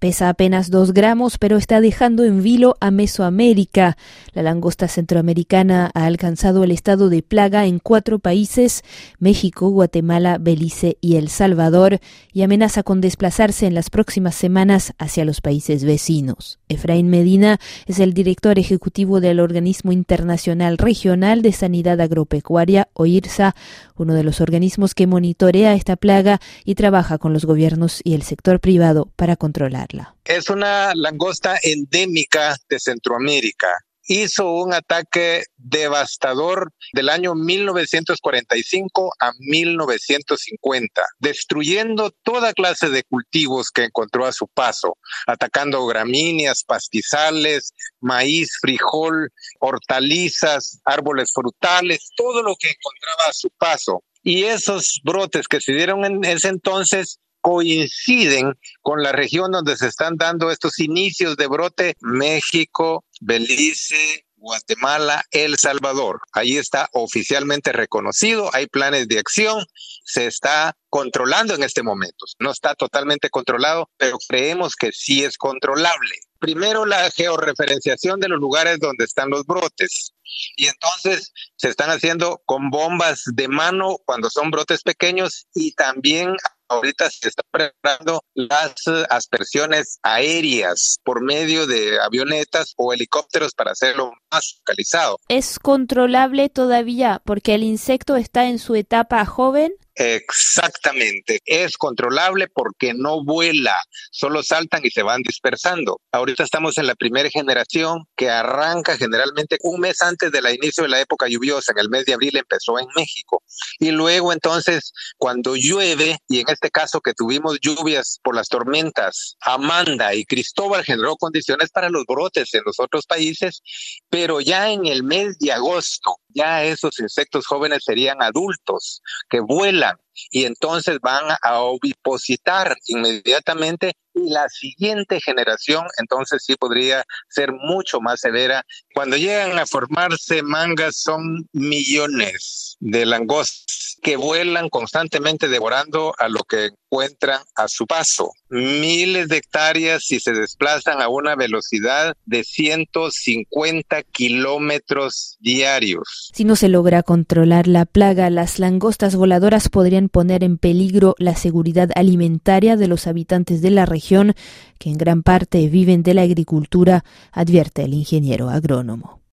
Pesa apenas 2 gramos, pero está dejando en vilo a Mesoamérica. La langosta centroamericana ha alcanzado el estado de plaga en 4 países, México, Guatemala, Belice y El Salvador, y amenaza con desplazarse en las próximas semanas hacia los países vecinos. Efraín Medina es el director ejecutivo del Organismo Internacional Regional de Sanidad Agropecuaria, OIRSA, uno de los organismos que monitorea esta plaga y trabaja con los gobiernos y el sector privado para controlarla. Es una langosta endémica de Centroamérica. Hizo un ataque devastador del año 1945 a 1950, destruyendo toda clase de cultivos que encontró a su paso, atacando gramíneas, pastizales, maíz, frijol, hortalizas, árboles frutales, todo lo que encontraba a su paso. Y esos brotes que se dieron en ese entonces coinciden con la región donde se están dando estos inicios de brote: México, Belice, Guatemala, El Salvador. Ahí está oficialmente reconocido, hay planes de acción, se está controlando en este momento. No está totalmente controlado, pero creemos que sí es controlable. Primero, la georreferenciación de los lugares donde están los brotes. Y entonces se están haciendo con bombas de mano cuando son brotes pequeños, y también ahorita se están preparando las aspersiones aéreas por medio de avionetas o helicópteros para hacerlo más focalizado. ¿Es controlable todavía porque el insecto está en su etapa joven? Exactamente, es controlable porque no vuela, solo saltan y se van dispersando. Ahorita estamos en la primera generación, que arranca generalmente un mes antes del inicio de la época lluviosa. En el mes de abril empezó en México, y luego entonces cuando llueve, y en este caso que tuvimos lluvias por las tormentas Amanda y Cristóbal, generó condiciones para los brotes en los otros países, pero ya en el mes de agosto ya esos insectos jóvenes serían adultos que vuelan, y entonces van a ovipositar inmediatamente, y la siguiente generación entonces sí podría ser mucho más severa. Cuando llegan a formarse mangas, son millones de langostas que vuelan constantemente devorando a lo que encuentran a su paso. Miles de hectáreas y se desplazan a una velocidad de 150 kilómetros diarios. Si no se logra controlar la plaga, las langostas voladoras podrían poner en peligro la seguridad alimentaria de los habitantes de la región, que en gran parte viven de la agricultura, advierte el ingeniero agrónomo.